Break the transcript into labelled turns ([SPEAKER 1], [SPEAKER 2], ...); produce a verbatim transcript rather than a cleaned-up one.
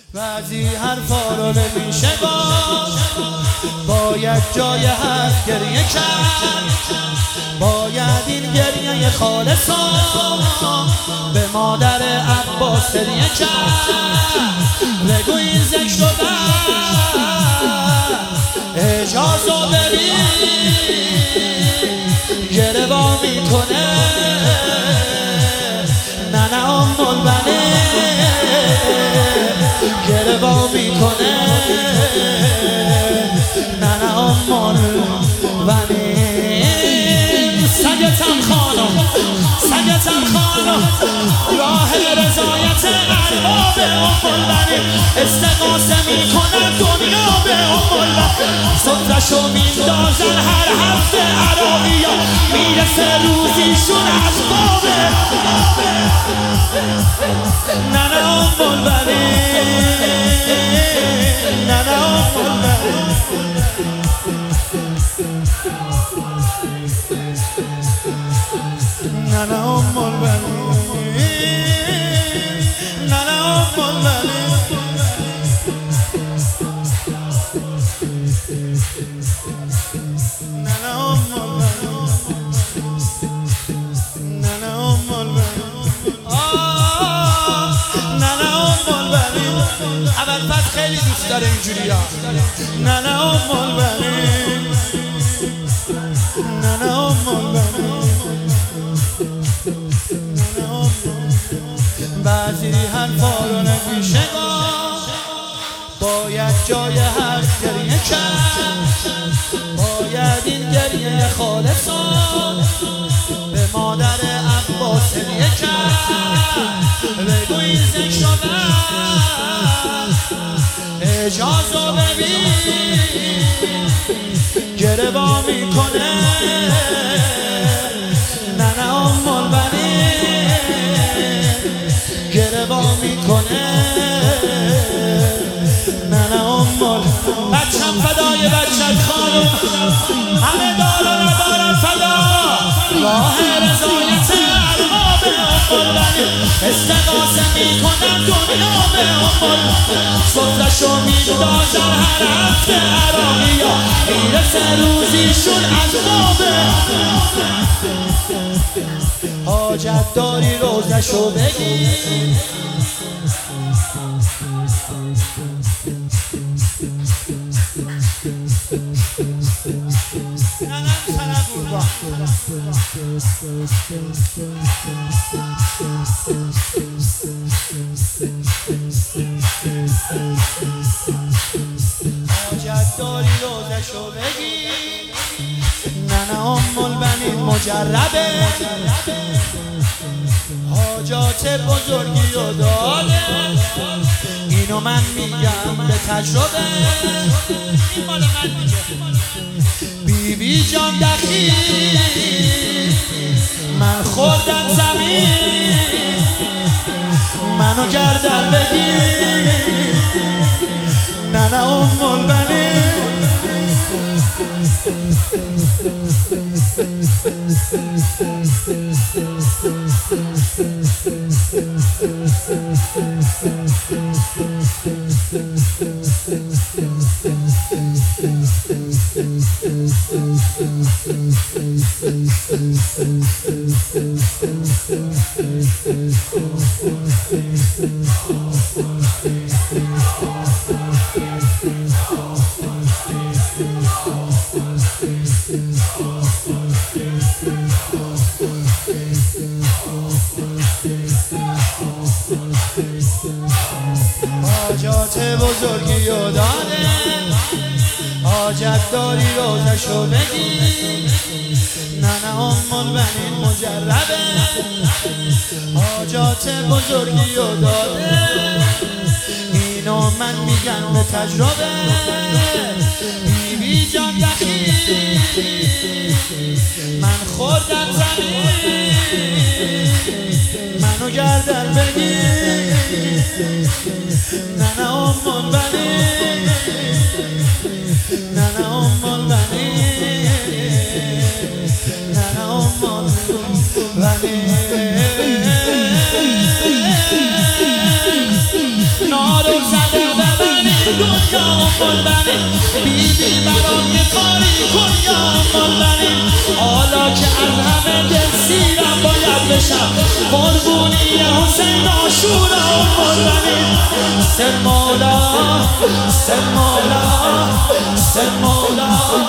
[SPEAKER 1] بعضی حرفا رو نمیشه گفت، باید جای حرف گریه کرد. باید این گریه خالصا به مادر عباس هدیه کرد. بگو این ذکر رو بر اجازه ببین گره با میکنه. نه نه آمون بنه گره با میکنه. نه نه آمون بنه سگتم خانم سگتم خانم راه رضایت ارباب ام البنین. استغاثه میکنن دنیا به ام البنین. سفرشو میندازن هر هفته عراقیا. میرسه روزیشون از بابه. نه نه ام البنین نه نه ام البنین. نه نه ام البنین نه نه ام البنین. نه نه ام البنین نه نه ام البنین. آه نه نه ام البنین. اول پس خیلی دوست داره اینجوری ها. نه نه ام البنین نه نه ام البنین. بعضی حرفا رو نمیشه گفت، باید جای حرف گریه کرد. باید این گریه خالصا به مادر عباس هدیه کرد. بگو این ذکر رو بر اجازه ببین گره با میکنه. نه نه ام البنین گره با میکنه. نه نه ام البنین. بچم فدای بچت خانم همه دارن دارن فدا. راه رضایت ارباب ام البنین. استغاثه میکنن دنیا به ام البنین. سفرشو میندازن هر هفته عراقیا. میرسه روزیشون از بابه. حاجت داری روزشو بگی. حاجت داری روزشو بگی. نه نه ام البنین مجربه. حاجات بزرگی و داده. اینو من میگم به تجربه. این مال من میگه. بی بی جان دخیل من خوردم زمین. منو گردن بگیر. نه نه ام البنین حاجات بزرگی و داده. حاجت داری روزشو بگی. نه نه ام البنین مجربه. حاجات بزرگی و داده. اینو من میگم به تجربه. بی بی جان دخیل من خوردم زمین. منو گردن بگیر. نه نه ام البنین نه نه ام البنین نه نه ام البنین. نارو زده دنیا مولنی بیبی برام یه کاری کن یا مولنی حالا که از همه دل سیرم باید بشم قربونی حسین آشورا مولنی سر مولا سر مولا سر مولا